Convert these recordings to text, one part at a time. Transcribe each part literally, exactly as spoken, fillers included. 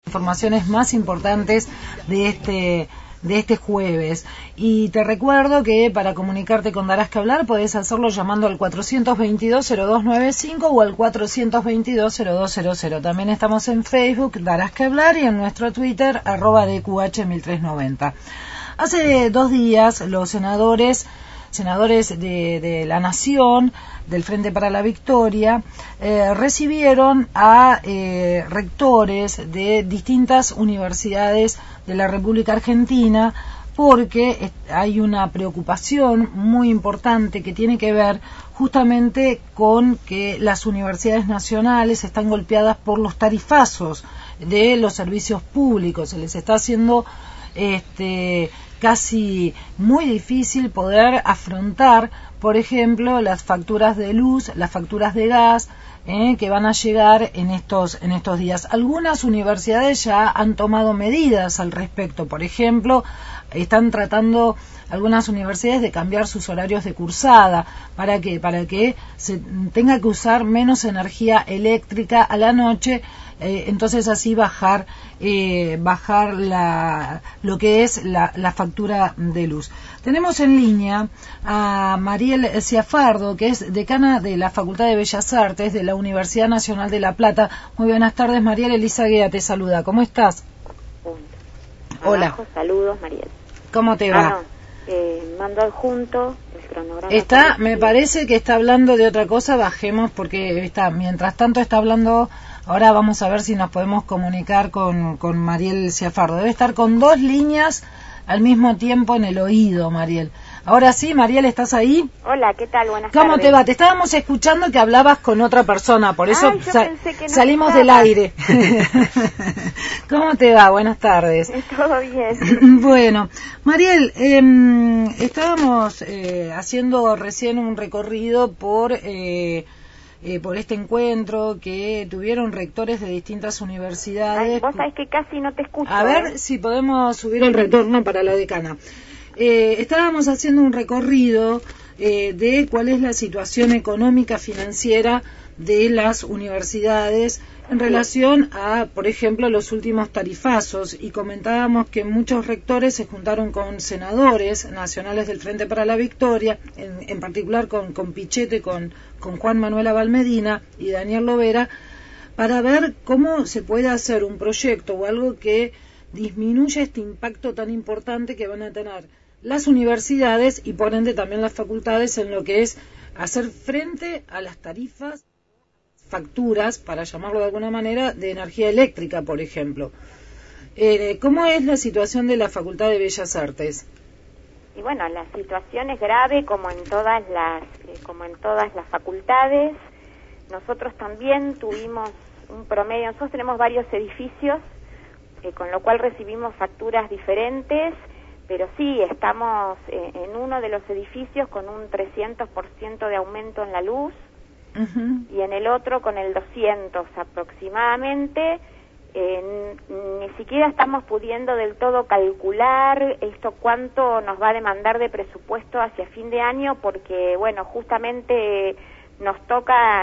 informaciones más importantes de este de este jueves. Y te recuerdo que para comunicarte con Darás que Hablar podés hacerlo llamando al cuatrocientos veintidós cero dos noventa y cinco o al cuatrocientos veintidós cero dos cero cero. También estamos en Facebook, Darás que Hablar, y en nuestro Twitter, arroba D Q H mil trescientos noventa. Hace dos días los senadores senadores de, de la Nación, del Frente para la Victoria, eh, recibieron a eh, rectores de distintas universidades de la República Argentina, porque hay una preocupación muy importante que tiene que ver justamente con que las universidades nacionales están golpeadas por los tarifazos de los servicios públicos. Se les está haciendo este casi muy difícil poder afrontar, por ejemplo, las facturas de luz, las facturas de gas, eh, que van a llegar en estos en estos días. Algunas universidades ya han tomado medidas al respecto. Por ejemplo, están tratando algunas universidades de cambiar sus horarios de cursada. ¿Para qué? Para que se tenga que usar menos energía eléctrica a la noche, eh, entonces así bajar eh, bajar la, lo que es la, la factura de luz. Tenemos en línea a Mariel Sciafardo, que es decana de la Facultad de Bellas Artes de la Universidad Nacional de La Plata. Muy buenas tardes, Mariel. Elisa Guea te saluda. ¿Cómo estás? Hola. Abajo, saludos, Mariel. ¿Cómo te va? Ah, no. Eh, mando adjunto el cronograma. Está, me parece que está hablando de otra cosa. Bajemos porque está, mientras tanto está hablando. Ahora vamos a ver si nos podemos comunicar con, con Mariel Sciafardo. Debe estar con dos líneas al mismo tiempo en el oído, Mariel. Ahora sí, Mariel, ¿estás ahí? Hola, ¿qué tal? Buenas tardes. ¿Cómo te va? Te estábamos escuchando que hablabas con otra persona, por eso Ay, sa no salimos estaba. del aire. ¿Cómo te va? Buenas tardes. Todo bien. Bueno, Mariel, eh, estábamos eh, haciendo recién un recorrido por... Eh, Eh, por este encuentro que tuvieron rectores de distintas universidades. Ay, vos sabés que casi no te escucho. A ver ¿eh? si podemos subir el retorno para la decana. Eh, estábamos haciendo un recorrido eh, de cuál es la situación económica financiera de las universidades en relación a, por ejemplo, los últimos tarifazos, y comentábamos que muchos rectores se juntaron con senadores nacionales del Frente para la Victoria, en, en particular con, con Pichete, con, con Juan Manuel Abalmedina y Daniel Lovera, para ver cómo se puede hacer un proyecto o algo que disminuya este impacto tan importante que van a tener las universidades y por ende también las facultades en lo que es hacer frente a las tarifas, facturas, para llamarlo de alguna manera, de energía eléctrica, por ejemplo. Eh, ¿Cómo es la situación de la Facultad de Bellas Artes? Y bueno, la situación es grave como en todas las eh, como en todas las facultades. Nosotros también tuvimos un promedio, nosotros tenemos varios edificios, eh, con lo cual recibimos facturas diferentes, pero sí, estamos eh, en uno de los edificios con un trescientos por ciento de aumento en la luz, uh-huh, y en el otro con el doscientos aproximadamente. Eh, ni siquiera estamos pudiendo del todo calcular esto cuánto nos va a demandar de presupuesto hacia fin de año, porque bueno, justamente nos tocan,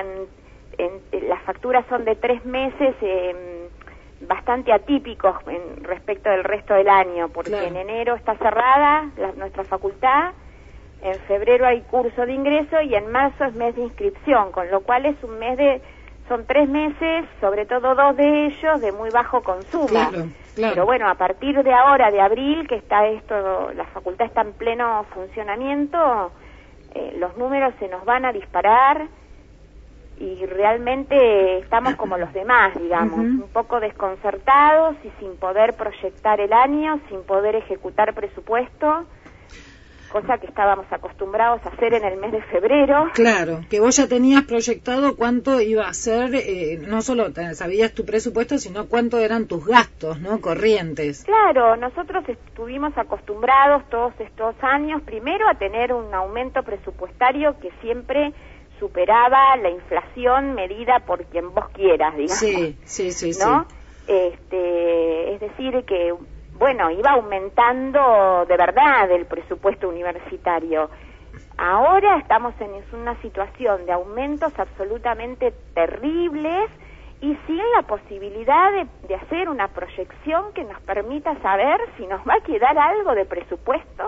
en, las facturas son de tres meses, eh, bastante atípicos en respecto del resto del año, porque claro, en enero está cerrada la, nuestra facultad, en febrero hay curso de ingreso y en marzo es mes de inscripción, con lo cual es un mes de, son tres meses, sobre todo dos de ellos, de muy bajo consumo. Claro, claro. Pero bueno, a partir de ahora, de abril, que está esto, la facultad está en pleno funcionamiento, eh, los números se nos van a disparar y realmente estamos como los demás, digamos, uh-huh, un poco desconcertados y sin poder proyectar el año, sin poder ejecutar presupuesto, cosa que estábamos acostumbrados a hacer en el mes de febrero. Claro, que vos ya tenías proyectado cuánto iba a ser, eh, no solo sabías tu presupuesto, sino cuánto eran tus gastos, ¿no?, corrientes. Claro, nosotros estuvimos acostumbrados todos estos años, primero a tener un aumento presupuestario que siempre superaba la inflación medida por quien vos quieras, digamos. Sí, sí, sí, ¿no? sí. Este, es decir, que bueno, iba aumentando de verdad el presupuesto universitario. Ahora estamos en una situación de aumentos absolutamente terribles y sin la posibilidad de, de hacer una proyección que nos permita saber si nos va a quedar algo de presupuesto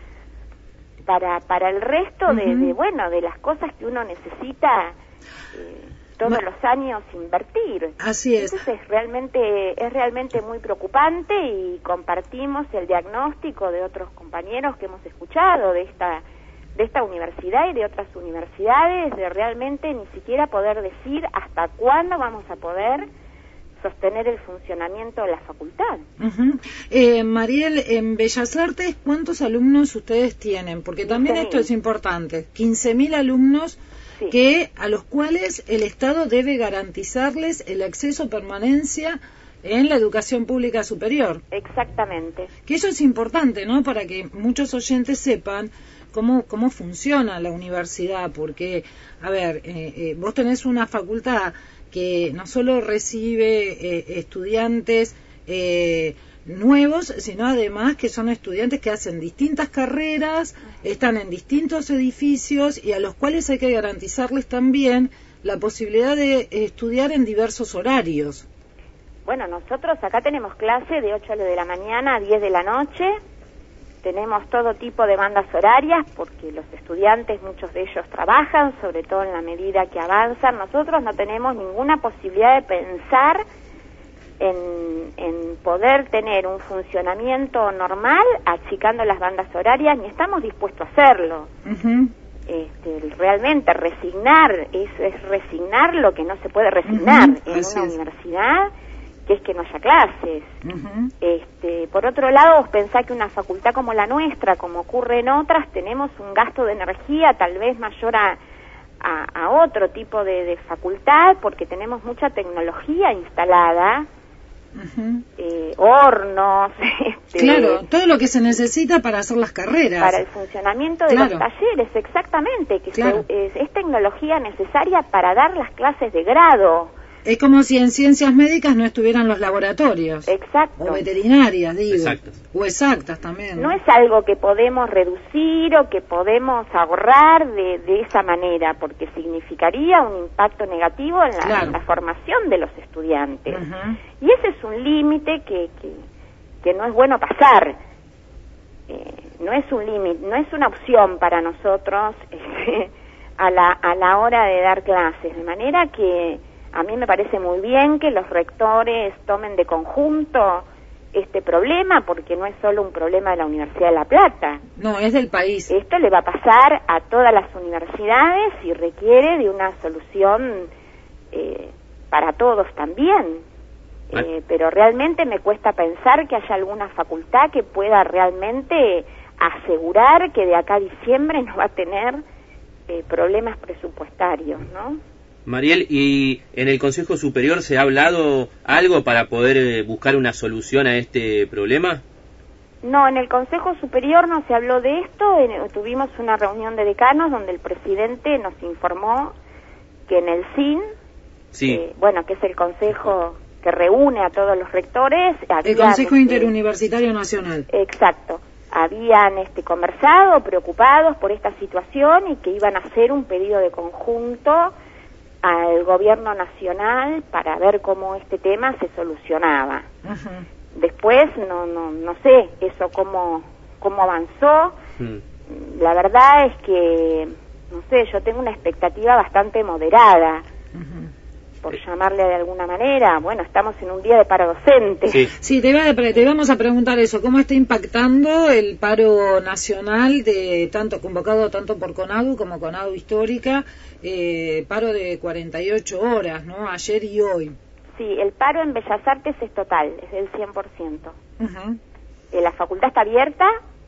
para para el resto uh-huh. de, de, bueno, de las cosas que uno necesita eh, todos Ma- los años invertir. Así es. Entonces es realmente, es realmente muy preocupante y compartimos el diagnóstico de otros compañeros que hemos escuchado de esta de esta universidad y de otras universidades, de realmente ni siquiera poder decir hasta cuándo vamos a poder sostener el funcionamiento de la facultad. Uh-huh. Eh, Mariel, en Bellas Artes, ¿cuántos alumnos ustedes tienen? Porque también quince mil. Esto es importante. quince mil alumnos sí. que a los cuales el Estado debe garantizarles el acceso a permanencia en la educación pública superior. Exactamente. Que eso es importante, ¿no? Para que muchos oyentes sepan cómo cómo funciona la universidad, porque, a ver, eh, eh, vos tenés una facultad que no solo recibe eh, estudiantes eh, nuevos, sino además que son estudiantes que hacen distintas carreras, están en distintos edificios y a los cuales hay que garantizarles también la posibilidad de estudiar en diversos horarios. Bueno, nosotros acá tenemos clase de ocho de la mañana a diez de la noche. Tenemos todo tipo de bandas horarias porque los estudiantes, muchos de ellos trabajan, sobre todo en la medida que avanzan. Nosotros no tenemos ninguna posibilidad de pensar en, en poder tener un funcionamiento normal achicando las bandas horarias, ni estamos dispuestos a hacerlo. Uh-huh. Este, realmente resignar es, es resignar lo que no se puede resignar uh-huh. en Así una es. universidad, que es que no haya clases. Uh-huh. Este, por otro lado, vos pensá que una facultad como la nuestra, como ocurre en otras, tenemos un gasto de energía tal vez mayor a, a, a otro tipo de, de facultad, porque tenemos mucha tecnología instalada, uh-huh. eh, hornos... Este, claro, todo lo que se necesita para hacer las carreras. Para el funcionamiento de claro. los talleres, exactamente, que claro. se, es, es tecnología necesaria para dar las clases de grado. Es como si en ciencias médicas no estuvieran los laboratorios. Exacto. O veterinarias, digo. Exactas. O exactas también. ¿no? no es algo que podemos reducir o que podemos ahorrar de, de esa manera, porque significaría un impacto negativo en la, claro. en la formación de los estudiantes. Uh-huh. Y ese es un límite que, que, que no es bueno pasar. Eh, no es un límite, no es una opción para nosotros eh, a, la, a la hora de dar clases. De manera que a mí me parece muy bien que los rectores tomen de conjunto este problema, porque no es solo un problema de la Universidad de La Plata. No, es del país. Esto le va a pasar a todas las universidades y requiere de una solución eh, para todos también. Eh, pero realmente me cuesta pensar que haya alguna facultad que pueda realmente asegurar que de acá a diciembre no va a tener eh, problemas presupuestarios, ¿no? Mariel, ¿y en el Consejo Superior se ha hablado algo para poder eh, buscar una solución a este problema? No, en el Consejo Superior no se habló de esto. En, tuvimos una reunión de decanos donde el presidente nos informó que en el S I N, sí. eh, bueno, que es el consejo que reúne a todos los rectores... El Consejo este, Interuniversitario Nacional. Exacto. Habían este, conversado, preocupados por esta situación y que iban a hacer un pedido de conjunto al gobierno nacional para ver cómo este tema se solucionaba. Uh-huh. Después no no no sé eso cómo cómo avanzó. Uh-huh. La verdad es que no sé, yo tengo una expectativa bastante moderada. Uh-huh. Por llamarle de alguna manera. Bueno, estamos en un día de paro docente. Sí, sí te, iba a, te íbamos a preguntar eso, ¿cómo está impactando el paro nacional de tanto convocado tanto por CONADU como CONADU Histórica, eh, paro de cuarenta y ocho horas, ¿no? Ayer y hoy. Sí, el paro en Bellas Artes es total, es del cien por ciento. Uh-huh. Eh, la facultad está abierta,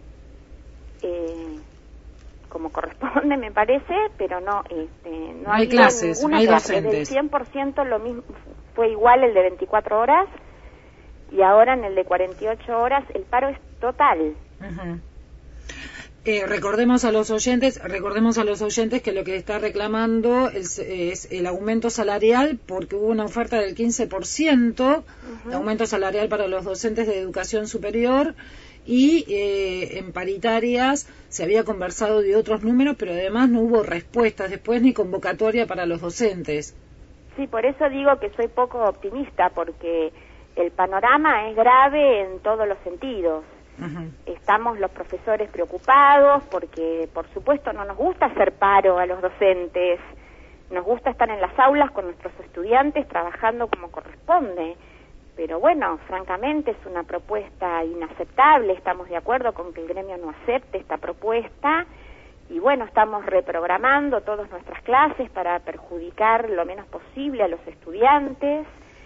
eh, como corresponde me parece, pero no este, no, no hay clases, no hay clase. docentes. Del cien por ciento lo mismo, fue igual el de veinticuatro horas y ahora en el de cuarenta y ocho horas el paro es total. Uh-huh. Eh, recordemos a los oyentes, recordemos a los oyentes que lo que está reclamando es, es el aumento salarial, porque hubo una oferta del quince por ciento uh-huh. de aumento salarial para los docentes de educación superior, y eh, en paritarias se había conversado de otros números, pero además no hubo respuestas después ni convocatoria para los docentes. Sí, por eso digo que soy poco optimista, porque el panorama es grave en todos los sentidos. Uh-huh. Estamos los profesores preocupados porque, por supuesto, no nos gusta hacer paro a los docentes, nos gusta estar en las aulas con nuestros estudiantes trabajando como corresponde, pero bueno, francamente es una propuesta inaceptable, estamos de acuerdo con que el gremio no acepte esta propuesta y bueno, estamos reprogramando todas nuestras clases para perjudicar lo menos posible a los estudiantes.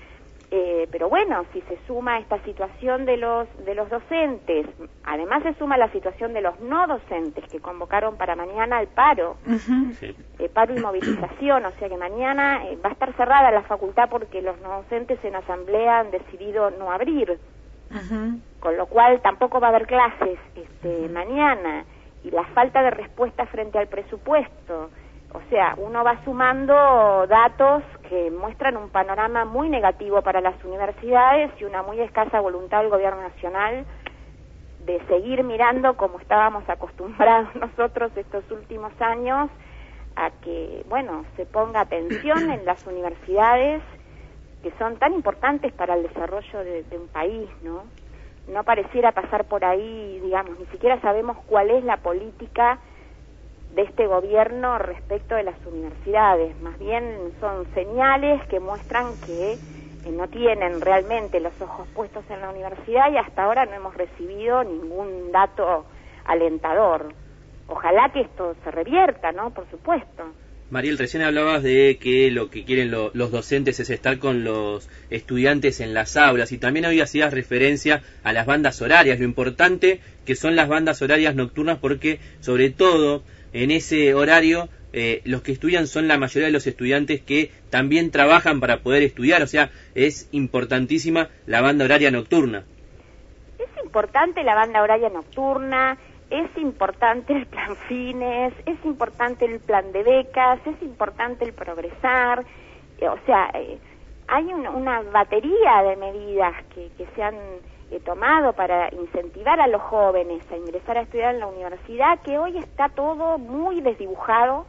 Eh, pero bueno, si se suma esta situación de los de los docentes, además se suma la situación de los no docentes que convocaron para mañana el paro, uh-huh. eh, paro y movilización, o sea que mañana eh, va a estar cerrada la facultad porque los no docentes en asamblea han decidido no abrir, uh-huh. con lo cual tampoco va a haber clases este, uh-huh. mañana, y la falta de respuesta frente al presupuesto. O sea, uno va sumando datos que muestran un panorama muy negativo para las universidades y una muy escasa voluntad del gobierno nacional de seguir mirando como estábamos acostumbrados nosotros estos últimos años a que, bueno, se ponga atención en las universidades que son tan importantes para el desarrollo de, de un país, ¿no? No pareciera pasar por ahí, digamos, ni siquiera sabemos cuál es la política de este gobierno respecto de las universidades, más bien son señales que muestran que eh, no tienen realmente los ojos puestos en la universidad y hasta ahora no hemos recibido ningún dato alentador. Ojalá que esto se revierta, ¿no? Por supuesto. Mariel, recién hablabas de que lo que quieren lo, los docentes es estar con los estudiantes en las aulas y también hoy hacías referencia a las bandas horarias, lo importante que son las bandas horarias nocturnas porque sobre todo en ese horario eh, los que estudian son la mayoría de los estudiantes que también trabajan para poder estudiar, o sea, es importantísima la banda horaria nocturna. Es importante la banda horaria nocturna, es importante el plan fines, es importante el plan de becas, es importante el progresar, eh, o sea, eh, hay un, una batería de medidas que, que se han eh, tomado para incentivar a los jóvenes a ingresar a estudiar en la universidad, que hoy está todo muy desdibujado.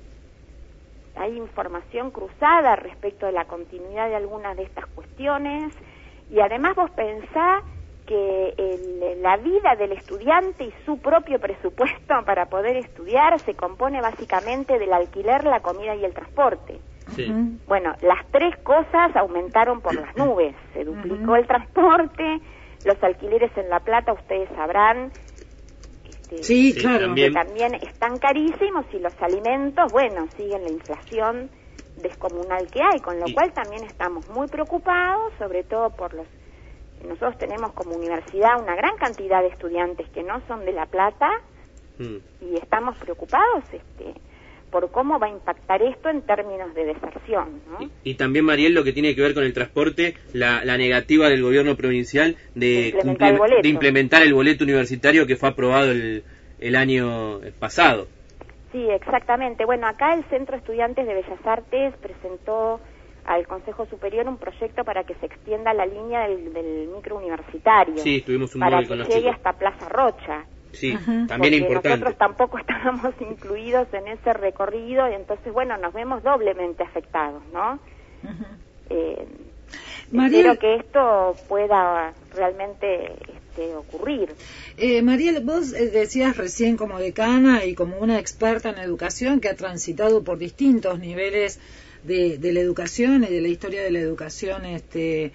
Hay información cruzada respecto de la continuidad de algunas de estas cuestiones, y además vos pensá que el, la vida del estudiante y su propio presupuesto para poder estudiar se compone básicamente del alquiler, la comida y el transporte. Sí. Bueno, las tres cosas aumentaron por las nubes, se duplicó uh-huh. el transporte, los alquileres en La Plata, ustedes sabrán, este, sí, claro, que también están carísimos, y los alimentos, bueno, siguen la inflación descomunal que hay, con lo sí. cual también estamos muy preocupados, sobre todo por los... Nosotros tenemos como universidad una gran cantidad de estudiantes que no son de La Plata mm. y estamos preocupados este, por cómo va a impactar esto en términos de deserción, ¿no? Y, y también, Mariel, lo que tiene que ver con el transporte, la, la negativa del gobierno provincial de, de, implementar cumple, de implementar el boleto universitario que fue aprobado el, el año pasado. Sí, exactamente. Bueno, acá el Centro de Estudiantes de Bellas Artes presentó al Consejo Superior un proyecto para que se extienda la línea del, del micro universitario. Sí, tuvimos un para móvil que con los llegue chicos. hasta Plaza Rocha. Sí, uh-huh. también Porque importante. Nosotros tampoco estábamos incluidos en ese recorrido y entonces, bueno, nos vemos doblemente afectados, ¿no? Uh-huh. Eh, Mariel, espero que esto pueda realmente este, ocurrir. Eh, Mariel, vos decías recién como decana y como una experta en educación que ha transitado por distintos niveles De, de la educación y de la historia de la educación este,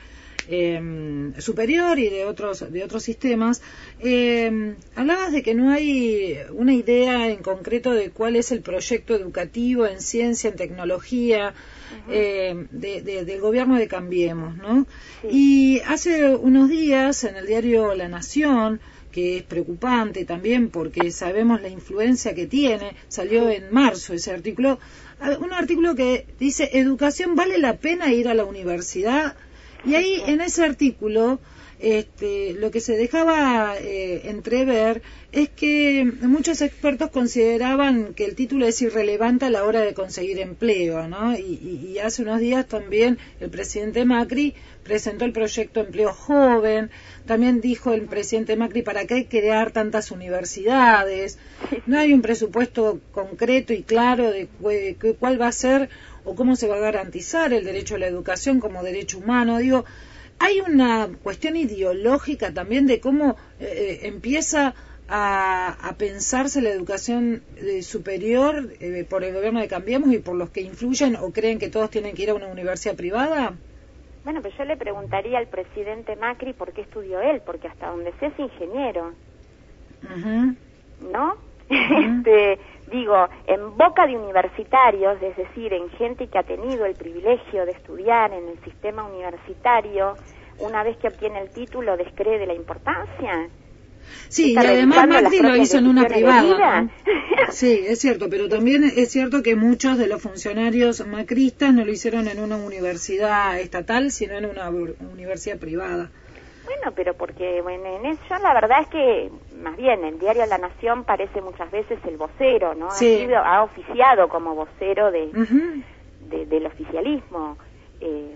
eh, superior y de otros de otros sistemas. Eh, hablabas de que no hay una idea en concreto de cuál es el proyecto educativo en ciencia, en tecnología, uh-huh. eh, de, de, del gobierno de Cambiemos, ¿no? Sí. Y hace unos días en el diario La Nación, que es preocupante también porque sabemos la influencia que tiene, salió en marzo ese artículo, un artículo que dice, educación, ¿vale la pena ir a la universidad? Y ahí en ese artículo este, lo que se dejaba eh, entrever es que muchos expertos consideraban que el título es irrelevante a la hora de conseguir empleo, ¿no? Y, y, y hace unos días también el presidente Macri presentó el proyecto Empleo Joven, también dijo el presidente Macri, ¿para qué crear tantas universidades? No hay un presupuesto concreto y claro de cu- cuál va a ser o cómo se va a garantizar el derecho a la educación como derecho humano. Digo, hay una cuestión ideológica también de cómo eh, empieza a, a pensarse la educación eh, superior eh, por el gobierno de Cambiemos y por los que influyen o creen que todos tienen que ir a una universidad privada. Bueno, pero yo le preguntaría al presidente Macri por qué estudió él, porque hasta donde sé es ingeniero. Uh-huh. ¿No? Uh-huh. este, digo, en boca de universitarios, es decir, en gente que ha tenido el privilegio de estudiar en el sistema universitario, una vez que obtiene el título descree de la importancia. Sí, y además Macri lo hizo en una privada, ¿no? Sí, es cierto, pero también es cierto que muchos de los funcionarios macristas no lo hicieron en una universidad estatal, sino en una universidad privada. Bueno, pero porque, bueno, en eso la verdad es que, más bien, el diario La Nación parece muchas veces el vocero, ¿no? Sí. Ha, sido, ha oficiado como vocero de, Uh-huh. de del oficialismo. Eh,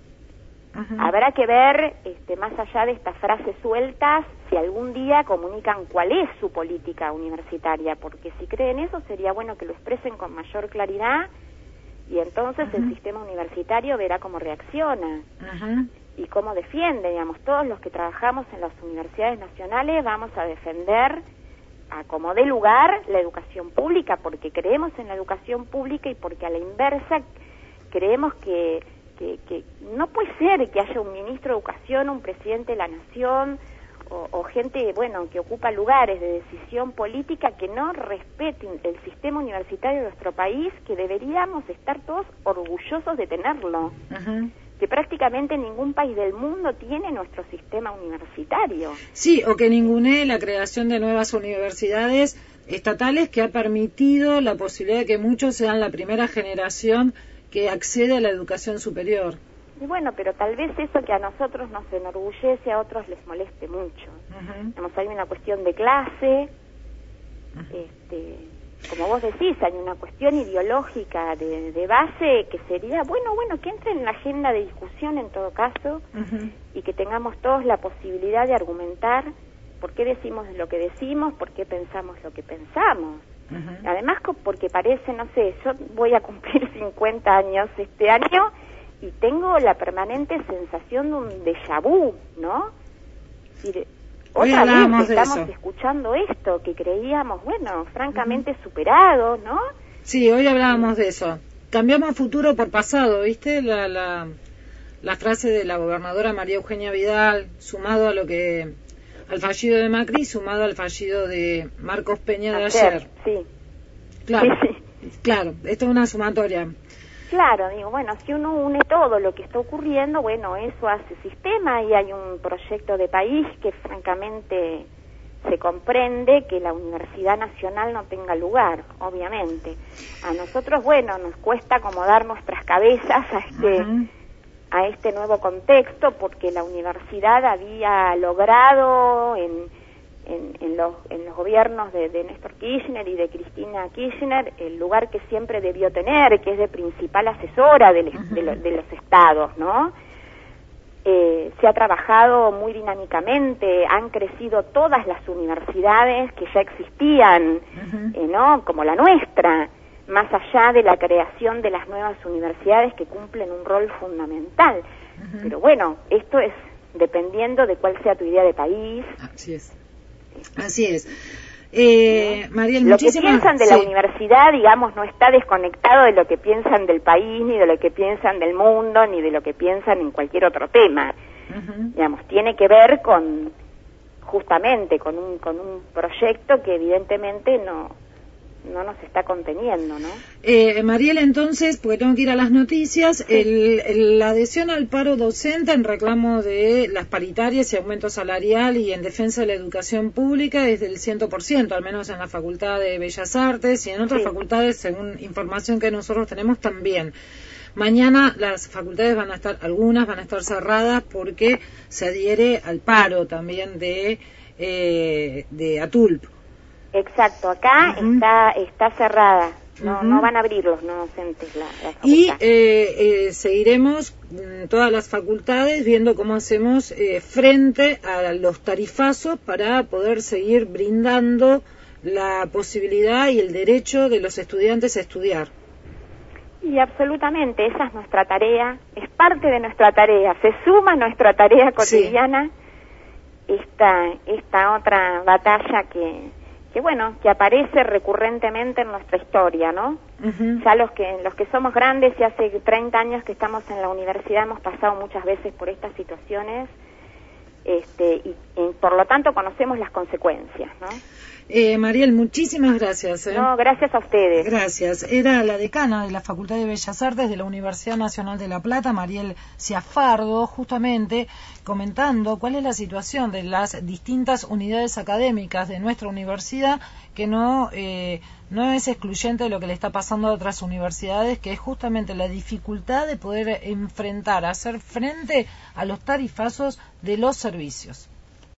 Uh-huh. Habrá que ver, este, más allá de estas frases sueltas, si algún día comunican cuál es su política universitaria, porque si creen eso sería bueno que lo expresen con mayor claridad y entonces Uh-huh. el sistema universitario verá cómo reacciona. Uh-huh. Y cómo defiende, digamos, todos los que trabajamos en las universidades nacionales vamos a defender a como dé lugar la educación pública, porque creemos en la educación pública y porque a la inversa creemos que, que, que no puede ser que haya un ministro de educación, un presidente de la nación o, o gente, bueno, que ocupa lugares de decisión política que no respeten el sistema universitario de nuestro país, que deberíamos estar todos orgullosos de tenerlo. Uh-huh. Que prácticamente ningún país del mundo tiene nuestro sistema universitario. Sí, o que ningunee la creación de nuevas universidades estatales que ha permitido la posibilidad de que muchos sean la primera generación que accede a la educación superior. Y bueno, pero tal vez eso que a nosotros nos enorgullece, a otros les moleste mucho. Uh-huh. Digamos, hay una cuestión de clase, Uh-huh. este, como vos decís, hay una cuestión ideológica de, de base que sería, bueno, bueno, que entre en la agenda de discusión en todo caso, Uh-huh. y que tengamos todos la posibilidad de argumentar por qué decimos lo que decimos, por qué pensamos lo que pensamos. Uh-huh. Además, porque parece, no sé, yo voy a cumplir cincuenta años este año y tengo la permanente sensación de un déjà vu, ¿no? Es decir, Hoy otra hablábamos vez de estamos eso. escuchando esto que creíamos, bueno, francamente uh-huh. superado, ¿no? Sí, hoy hablábamos de eso. Cambiamos futuro por pasado, ¿viste? La, la, la frase de la gobernadora María Eugenia Vidal, sumado a lo que al fallido de Macri, sumado al fallido de Marcos Peña de ayer. ayer. Sí. Claro, sí, sí. claro, esto es una sumatoria. Claro, digo, bueno, si uno une todo lo que está ocurriendo, bueno, eso hace sistema y hay un proyecto de país que francamente se comprende que la Universidad Nacional no tenga lugar, obviamente. A nosotros, bueno, nos cuesta acomodar nuestras cabezas a este, uh-huh. a este nuevo contexto porque la universidad había logrado en... En, en, los, en los gobiernos de, de Néstor Kirchner y de Cristina Kirchner el lugar que siempre debió tener, que es de principal asesora de, les, uh-huh. de, lo, de los estados, ¿no? Eh, se ha trabajado muy dinámicamente, han crecido todas las universidades que ya existían, uh-huh. eh, ¿no? Como la nuestra, más allá de la creación de las nuevas universidades que cumplen un rol fundamental. Uh-huh. Pero bueno, esto es dependiendo de cuál sea tu idea de país. Así es. Así es. Eh, Mariel, lo que piensan de sí. la universidad, digamos, no está desconectado de lo que piensan del país, ni de lo que piensan del mundo, ni de lo que piensan en cualquier otro tema. Uh-huh. Digamos, tiene que ver con, justamente, con un, con un proyecto que evidentemente no, no nos está conteniendo, ¿no? Eh, Mariel, entonces, porque tengo que ir a las noticias, sí. el, el, la adhesión al paro docente en reclamo de las paritarias y aumento salarial y en defensa de la educación pública es del cien por ciento, al menos en la Facultad de Bellas Artes y en otras sí. facultades, según información que nosotros tenemos también. Mañana las facultades van a estar, algunas van a estar cerradas porque se adhiere al paro también de, eh, de ATULP. Exacto, acá uh-huh. está está cerrada, no uh-huh. no van a abrir los no docentes la, la y eh, eh, seguiremos todas las facultades viendo cómo hacemos eh, frente a los tarifazos para poder seguir brindando la posibilidad y el derecho de los estudiantes a estudiar. Y absolutamente, esa es nuestra tarea, es parte de nuestra tarea, se suma a nuestra tarea cotidiana sí. esta, esta otra batalla que, que bueno, que aparece recurrentemente en nuestra historia, ¿no? Uh-huh. Ya los que, los que somos grandes y hace treinta años que estamos en la universidad hemos pasado muchas veces por estas situaciones, este, y, y por lo tanto conocemos las consecuencias, ¿no? Eh, Mariel, muchísimas gracias. ¿eh? No, gracias a ustedes. Gracias. Era la decana de la Facultad de Bellas Artes de la Universidad Nacional de La Plata, Mariel Ciafardo, justamente comentando cuál es la situación de las distintas unidades académicas de nuestra universidad, que no eh, no es excluyente de lo que le está pasando a otras universidades, que es justamente la dificultad de poder enfrentar, hacer frente a los tarifazos de los servicios.